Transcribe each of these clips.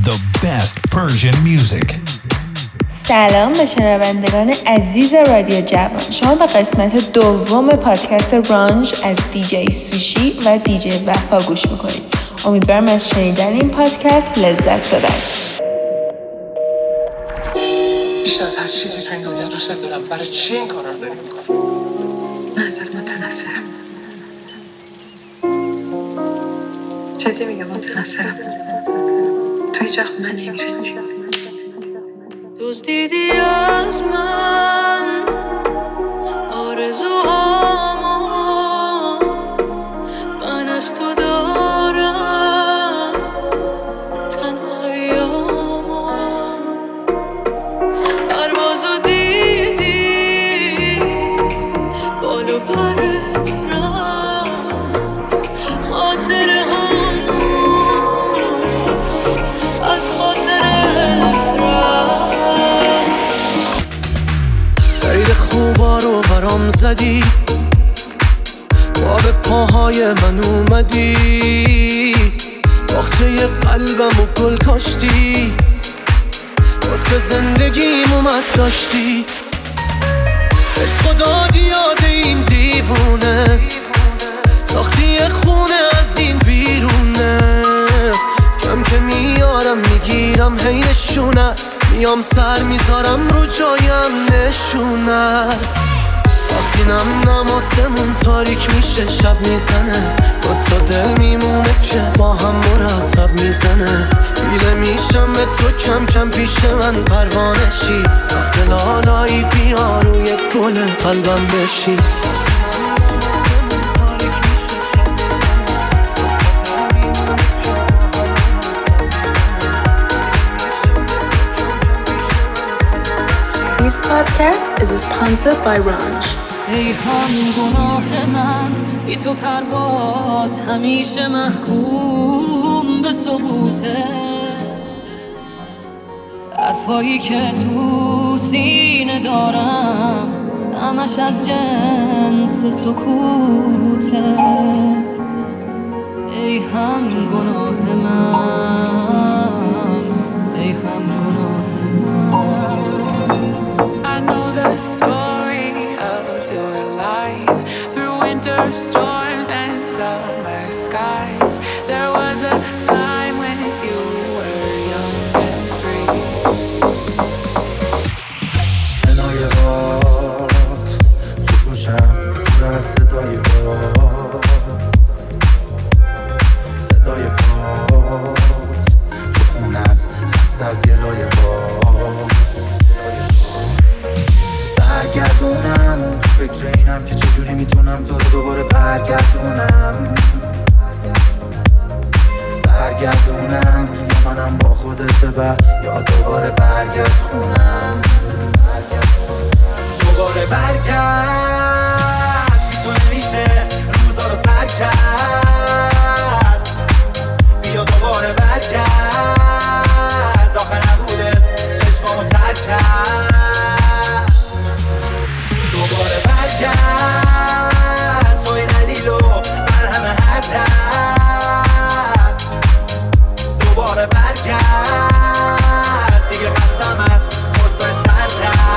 the best Persian music. سلام به شنوندگان عزیز رادیو جوان. شما به قسمت دوم پادکست رانژ از دیجی سوشی و دیجی وفا گوش میکنید. امیدوارم از شنیدن این پادکست لذت ببرید. بیشتر از هر چیزی تو این دنیا دوست دارم. برای چی این کارا رو داری میکنی؟ من ازت متنفرم. جدی میگم متنفرم ازت. تو هیچ وقت من نمیرسی. دزدیدی از من آرزوهامو، من از تو دارم تنهاییامو. پروازو دیدی بالو پرت رفت، خاطره هامون از خاطرت رفت. خیلی خوبا رو برام زدی، با به پاهای من اومدی، باغچه قلبم و گل کاشتی، واسه زندگیم اومد داشتی. عشق دادی یاد این دیوونه، ساختی خونه از این بیرونه. کم که میارم میگیرم هی نشونت، میام سر میذارم رو جایم نشونت. وقتی نم آسمون تاریک میشه شب میزنه، دوتا دل میمونه که با هم مرتب میزنه. بیله میشم به تو کم کم پیش من پروانه شی، وقت لالایی بیا روی گل قلبم بشی. This podcast is sponsored by Ranj. ای هم گناه من بی تو پرواز همیشه محکوم به سقوطه. حرفایی که تو سینه دارم همش از جنس سکوته. ای هم گناه من، ای هم گناه من. I know the story of your life through winter storms and summer skies. There was a time when you were young and free. صدای باد تو گوشم پر از صدای باد، صدای باد تو خونه است خسته از گلای باد. سرگردونم تو فکر اینم که چجوری میتونم تو رو دوباره برگردونم. سرگردونم یا منم با خودت ببر یا دوباره برگرد خونم. دوباره برگرد بی تو نمیشه روزا رو سر کرد. بیا دوباره برگرد آخه نبودت چشمامو تر کرد. دوباره برگرد توی دلیل و مرهم هر درد. دوباره برگرد دیگه خستم از قصه سر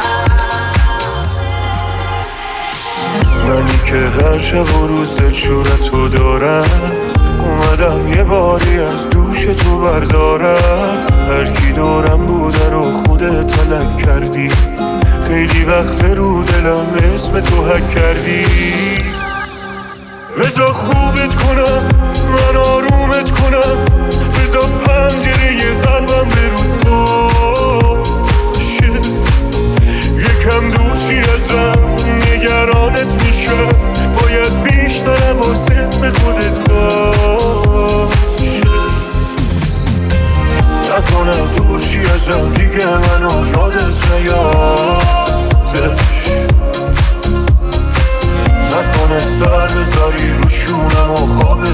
منی که هر شب و روز دلشورتو دارم، اومدم یه باری از دوش تو بردارم. هر کی دورم بوده رو خودت تلک کردی، خیلی وقت رو دلم اسم تو حک کردی. بذار خوبت کنم من آرومت کنم، بذار پنجره قلبم به روز باشه. یکم دورشی ازم نگرانت میشم، باید بیشتر حواست به خودت باشه. نکنه دورشی ازم دیگه منو یادت نیادش، نکنه سر بذاری رو شونم و خوابت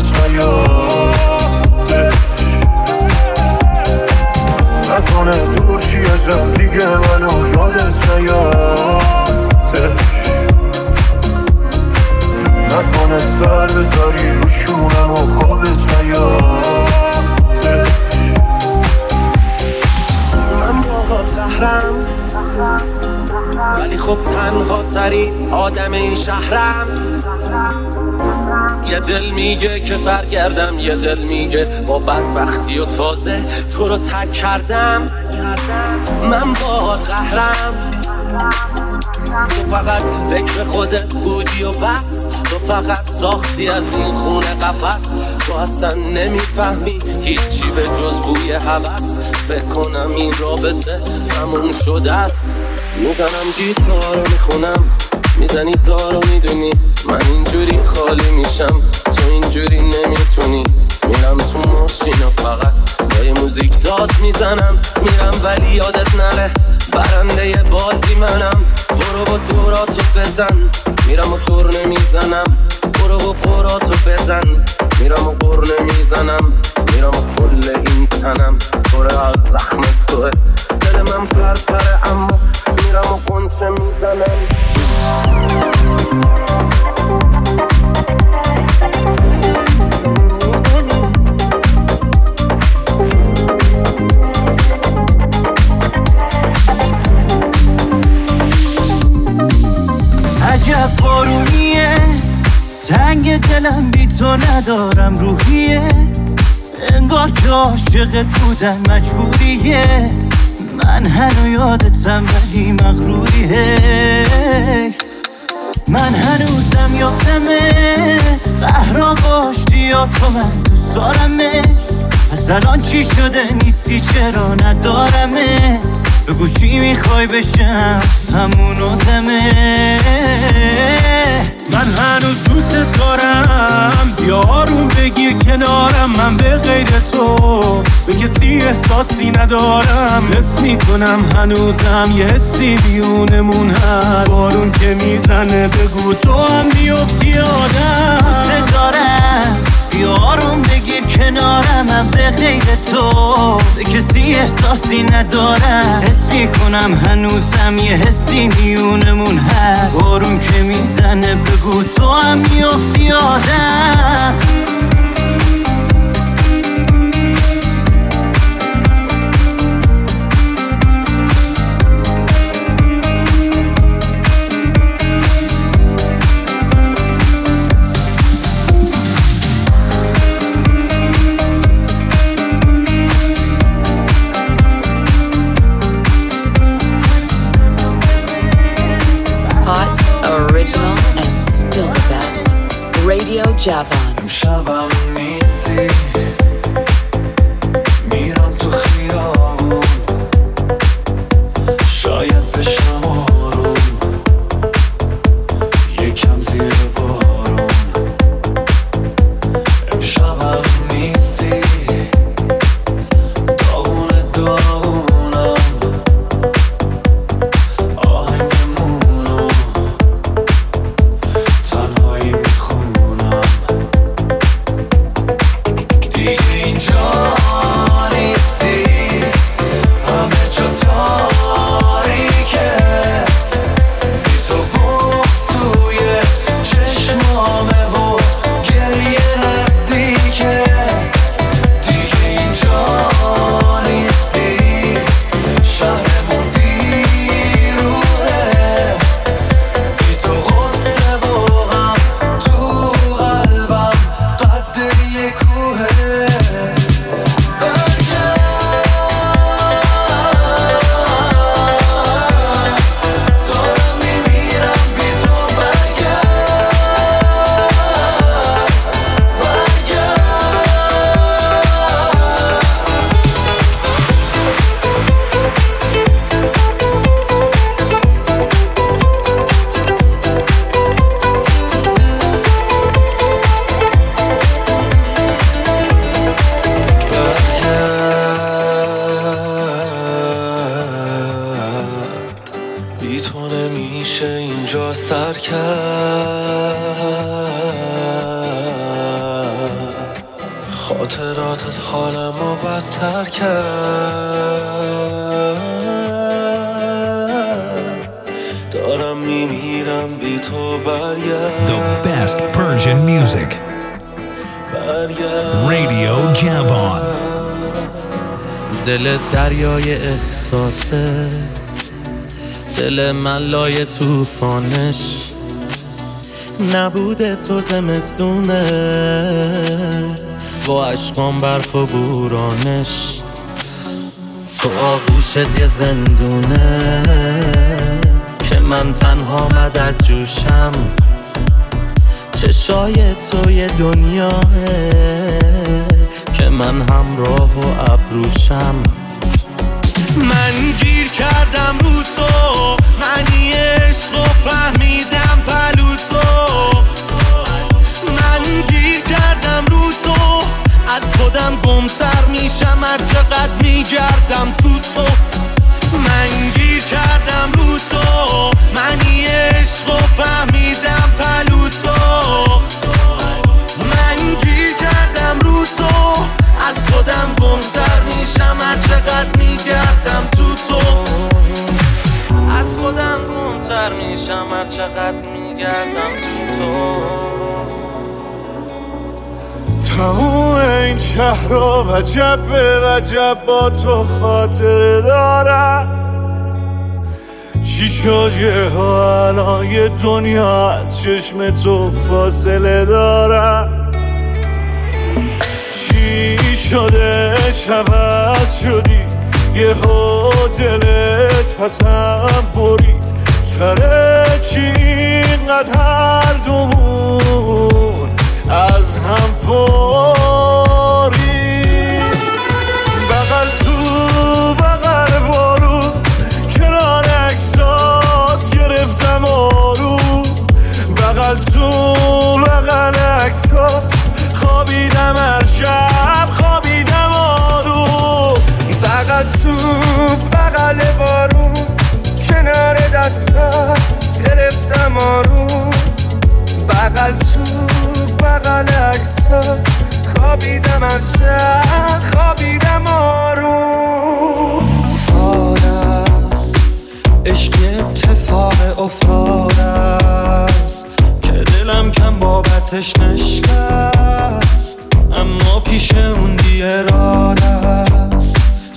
ترین آدم این شهرم. یه دل میگه که برگردم، یه دل میگه با بدبختی و تازه تو رو تک کردم. من با قهرم، تو فقط فکر خودت بودی و بس، تو فقط ساختی از این خونه قفس. تو اصلا نمیفهمی هیچی به جز بوی هوس. فکر کنم این رابطه تموم شده است. میدنم گیتار رو میخونم، میزنی زارو میدونی من اینجوری خالی میشم، تو اینجوری نمیتونی. میرم تو ماشین و فقط با یه موزیک داد میزنم. میرم ولی یادت نره برنده بازی منم. برو با دوراتو بزن، میرم و دور نمیزنم. برو با براتو بزن، میرم و بر نمیزنم. میرم و کل این تنم پره از زخم توه. دل من پرپره اما میرم و قنچه میزنم. عجب بارونیه، تنگ دلم بی تو ندارم روحیه. انگار که عاشقت بودن مجبوریه. من هنو یادتم ولی مغروریه. من هنوزم یادمه قهرا باشتی یا تو من دوست دارمش. از الان چی شده نیستی چرا ندارمت؟ بگو چی میخوای بشم همون آدمه. من هنوز دوست دارم، بیا آروم بگیر کنارم. من به غیر تو به کسی احساسی ندارم. حس میکنم هنوزم یه حسی بیونمون هست. بارون که میزنه بگو تو هم بیفتی آدم. دوست دارم، بیا آروم بگیر کنارم. من به غیر تو به کسی احساسی ندارم. حس میکنم هنوزم یه حسی میونمون هست. بارون که میزنه بگو تو هم میفتی آدم. Radio Javan. امشبم نیستی، میرم تو خیابون، شاید بشم آروم، یکم زیر بارون. امشبم نیستی، داغونه داغونم، آهنگمونو تنهایی میخونم. دیگه اینجا نیستی، همه جا تاریکه. بی تو بغض توی چشمامه و گریه نزدیکه. دیگه اینجا نیستی، شهرمون بیروحه. بی تو غصه و غم تو قلبم قد یه کوهه. دارم میمیرم بی تو بی تو نمیشه اینجا سر کرد. خاطراتت حالمو بدتر کرد. دارم میمیرم بی تو برگرد. The best Persian music. Radio Javan. دل دریای احساسه، دل من لای توفانش نبوده تو زمستونه با عشقام برف و بورانش تو آغوشت یه زندونه که من تنها مدد جوشم چشای تو یه دنیاه که من همراه و ابروشم من گیر کردم رو تو معنی عشق و فهمیدم پلو تو من گیر کردم رو تو از خودم گمتر میشم هر چقدر میگردم تو من گیر کردم رو تو معنی عشق و فهمیدم پلو تو من گیر کردم رو تو از خودم گمتر میشم هر چقدر میگردم تو از خودم گمتر میشم هر چقدر میگردم تو تموم این شهر رو وجب به وجب با تو خاطر دارم چی شد یه ها الان یه دنیا از چشم تو فاصله دارم چی شده عوض شدی یه ها دلت حسن برید سر چی اینقدر هر دومون از هم پاری بغل تو بغل بارون کنار عکسات گرفتم آروم بغل تو بغل عکسات خوابیدم هر شب خوابیدم آروم بغل تو بغل بارون کنار دستات گرفتم آروم بغل تو بغل عکسات خوابیدم از شب خوابیدم آروم سارست عشق اتفاق افتادست که دلم کم بابتش نشکست اما پیش اون بی ارادست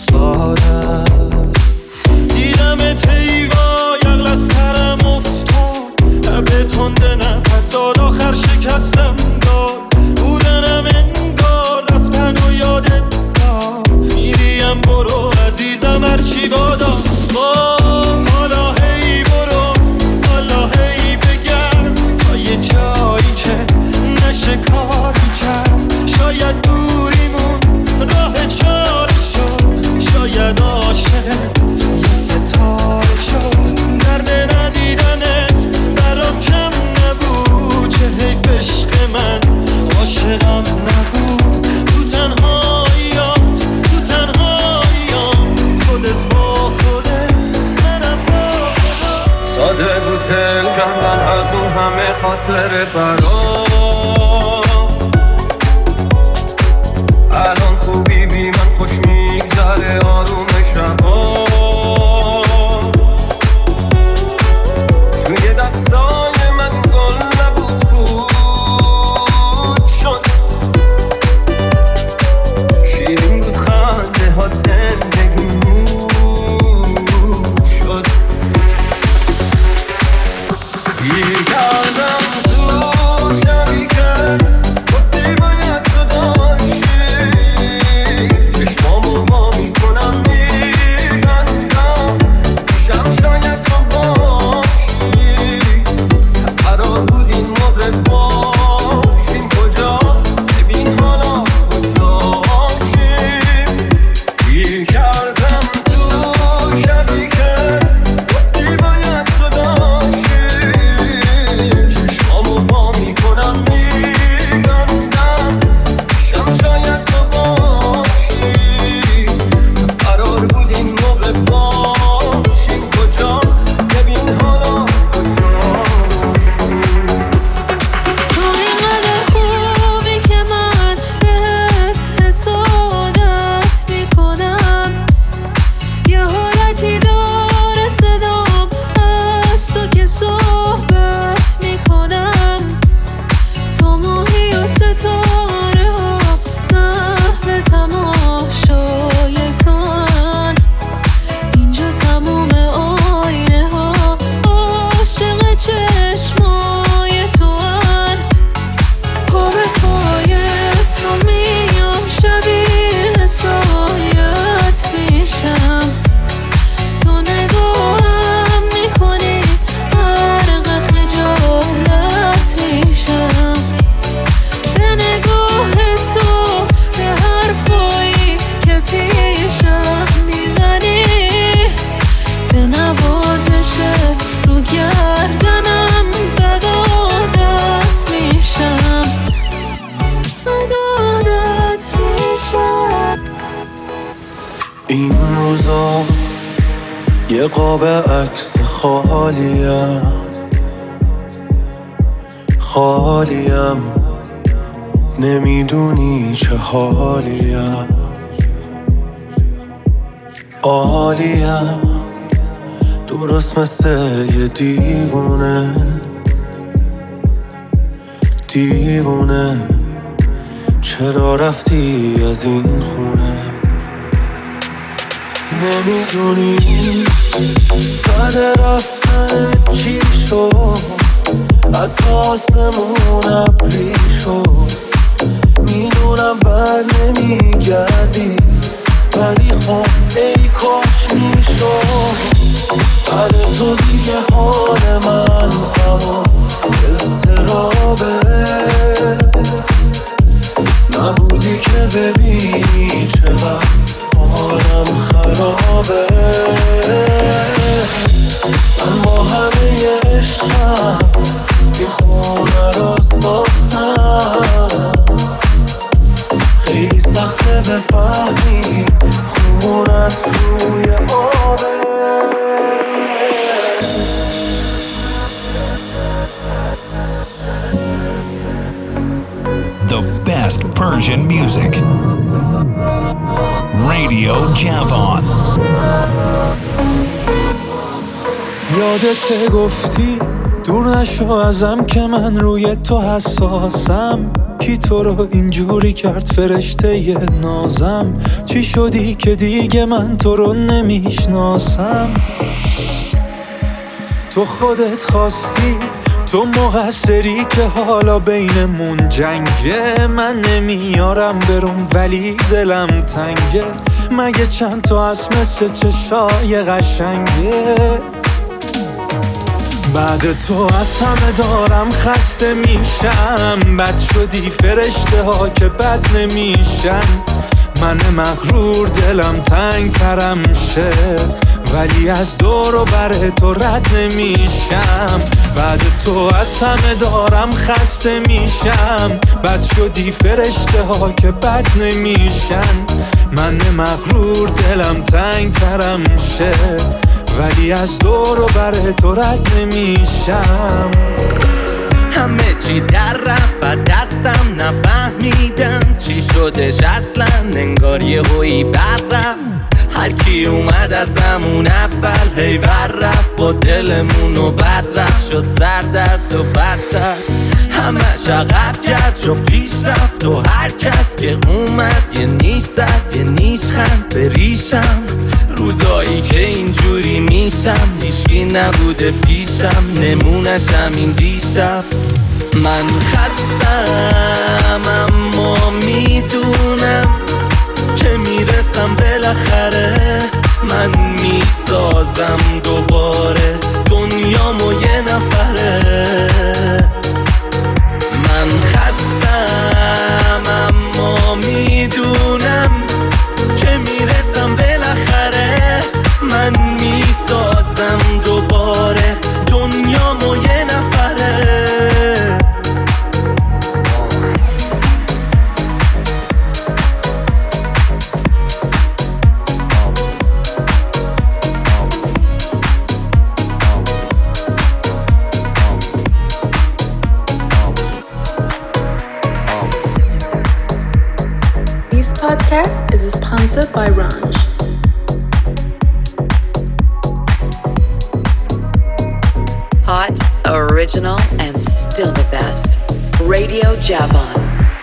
سارست دیدمت هیوا یقل از سرم افتاد لبه تنده نفساد آخر شکستم داد بودنم انگار رفتن و یادت داد میریم برو عزیزم هرچی بادا حالا هی برو حالا هی بگرد تا یه جایی که نشه کاری کرد شاید دوریمون راه چاره شد شاید عاشق یه ستاره شد درد ندیدنت برام کم نبود چه حیف عشق من عاشقم نبود تو تنهاییام خودت با خودت منم با خودت ساده بود دل کندن از اون همه خاطر برام الان خوبی بی من خوش میگذره آروم شبا توی دستای من گل نبود پود شد شیرین بود خنده هات زندگی مود شد گیر کردم تو روزا یه قاب عکس خالیم نمیدونی چه حالیم عالیم درست مثل یه دیوونه چرا رفتی از این خونه نمیدونی بعد رفتن چی شد حتی آسمون ابری شد میدونم بر نمیگردی ولی خب ای کاش میشد بعد تو دیگه حال من همون اضطرابه نبودی که ببینی چقدر حالم خرابه من با همه عشقم این خونه رو ساختم خیلی سخته بفهمی خونت روی آبه The best Persian music. Radio Javan. یادت گفتی دور نشو ازم که من روی تو حساسم کی تو رو اینجوری کرد فرشته ی نازم چی شدی که دیگه من تو رو نمیشناسم تو خودت خواستی تو مقصری که حالا بینمون جنگه من نمیارم برم ولی دلم تنگه مگه چند تا از مثل چشای قشنگه بعد تو از همه دارم خسته میشم بد شدی فرشته ها که بد نمیشن من مغرور دلم تنگ ترم شه ولی از دور و بر تو رد نمیشم بعد تو از همه دارم خسته میشم بد شدی فرشته ها که بد نمیشن من مغرور دلم تنگ ترم شه ولی از دور و بر تو رد نمیشم همه چی در رفت و دستم نفهمیدم چی شدش اصلا انگار یه هویی بر رفت هر کی اومد از همون اول هی بر رفت با دلمونو بد رفت شد سردرد و بدتر همش عقب کرد جو پیش رفت و هر کس که اومد یه نیش زد یه نیش خند به ریشم روزایی که اینجوری میشم هیچکی نبوده پیشم نمونشم این دیشب من خستم اما میدونم که میرسم بالاخره من میسازم دوباره دنیامو یه نفره من خستم اما میدونم که میرسم بالاخره من میسازم دوباره دنیامو یه نفره This podcast is sponsored by Ranj. Hot, original, and still the best. Radio Javan.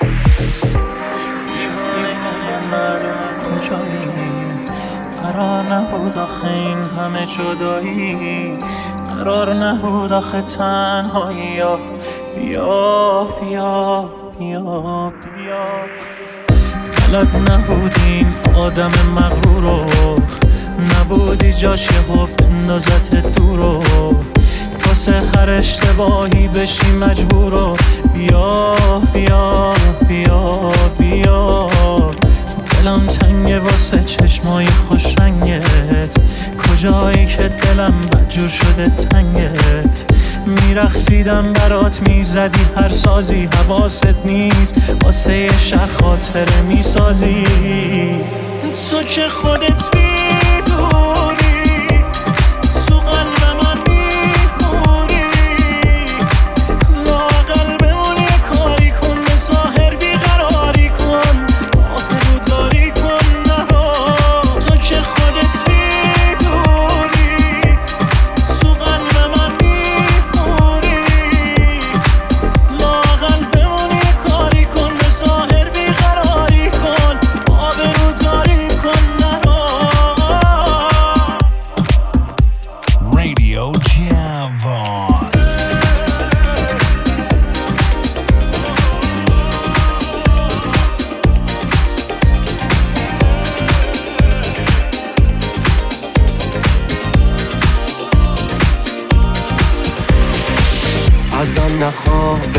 قرار نبود آخه این همه جدایی قرار نبود آخه تنهایی بیا بیا بیا بیا بلد نبودیم آدم مغرورو نبودی جاش یه حب اندازت دورو واسه هر اشتباهی بشی مجبورو بیا بیا بیا بیا دلم تنگه واسه چشمای خوش رنگت کجایی که دلم بدجور شده تنگت میرقصیدم برات میزدی هر سازی حواست نیست واسه یه شب خاطره میسازی تو که خودت میدونی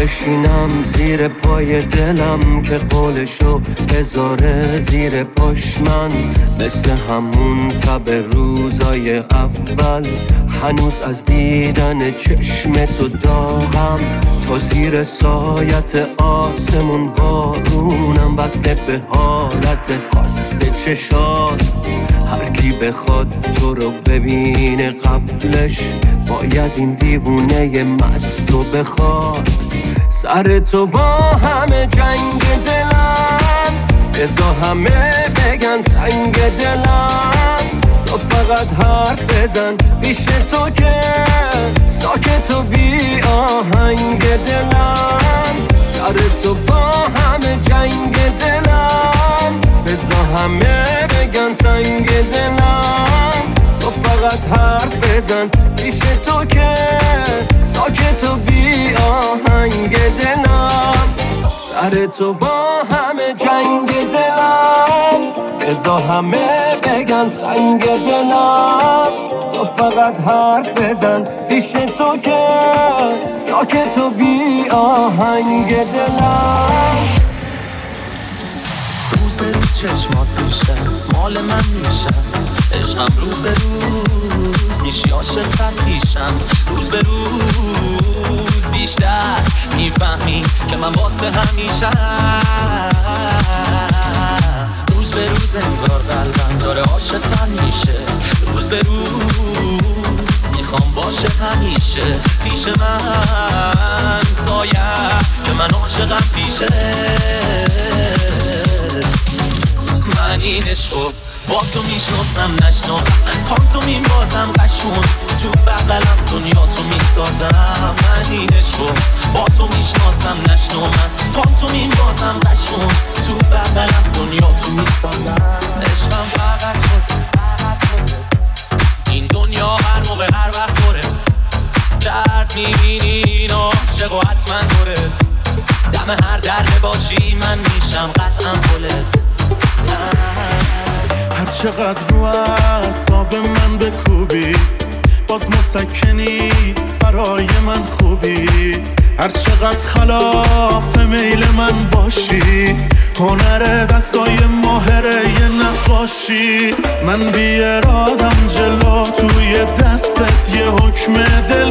بشینم زیر پای دلم که قولشو بذاره زیر پاش من مثل همون تب روزای اول هنوز از دیدن چشم تو داغم تو زیر سایت آسمون بارونم بسته به حالت خاص چشات هر کی بخواد تو رو ببینه قبلش باید این دیوونه مست رو بخواد سر تو با همه جنگ دلم بذار همه بگن سنگ دلم تو فقط حرف بزن پیش تو که ساکت و بی آهنگ دلم سر تو با همه جنگ دلم بذار همه بگن سنگ دلم تو فقط حرف بزن پیش تو که ساکت و بی آهنگ دلم سر تو با همه جنگ دلم بذار همه بگن سنگ دلم تو فقط حرف بزن پیش تو که ساکت و بی آهنگ دلم روز به روز چشمات بیشتر مال من میشم عشقم روز به روز میشی عاشق‌تر پیشم روز به روز بیشتر میفهمی که من واسه همیشم روز به روز انگار قلبم داره عاشق‌تر میشه روز به روز میخوام باشه همیشه پیش من سایه که من عاشقم پیشه من این عشقو با تو میشناسم نشناسم پام تو میبازم قشون تو بغلم دنیا تو میسازم من این عشقو با تو میشناسم نشناسم پام تو میبازم قشون تو بغلم دنیا تو میسازم عشقم فقط این دنیا هر موقع هر وقت دورت درد میبینی این عاشق و حتما دورت دم هر درد باشی من میشم قطعا پلت هر چقدر رو اعصاب من بکوبی باز مسکنی برای من خوبی هر چقدر خلاف میل من باشی هنر دستای ماهره یه نقاشی من بی ارادم جلو توی دستت یه حکم دل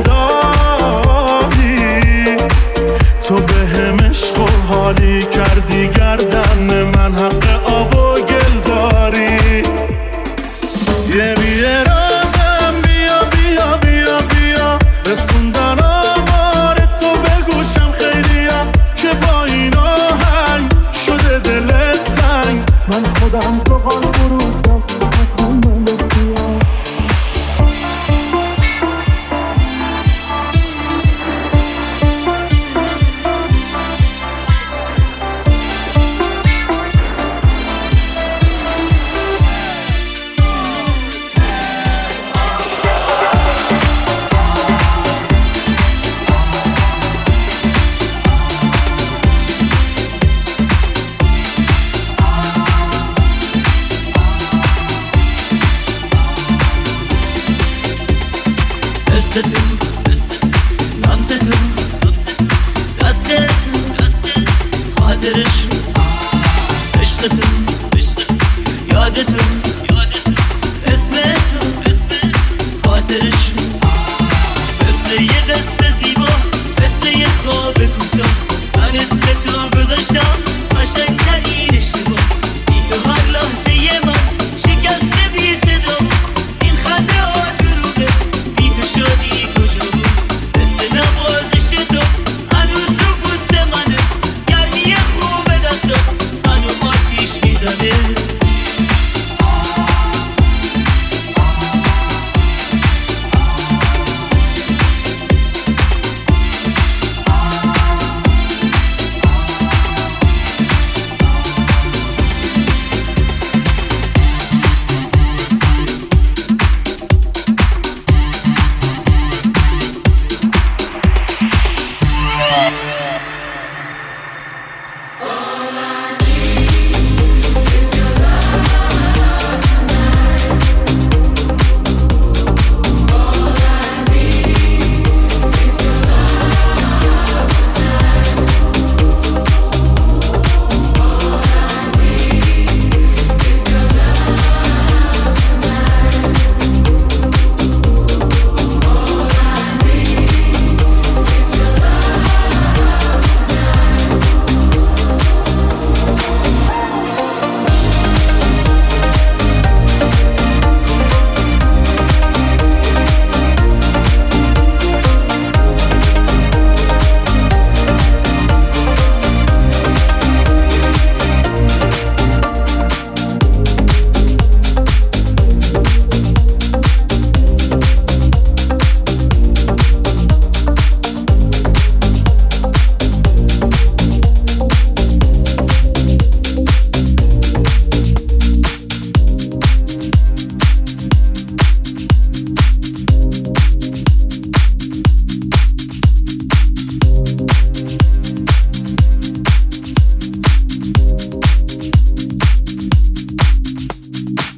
داری تو به هم عشق و حالی کردی گردن من حق آب و گل داری یه بی ارادم بیا بیا بیا بیا رسوندن آمار تو بگوشم خیلیم که با این آهنگ شده دلت تنگ من خودم تو قال بروشم خاطرش عشقتون یادتون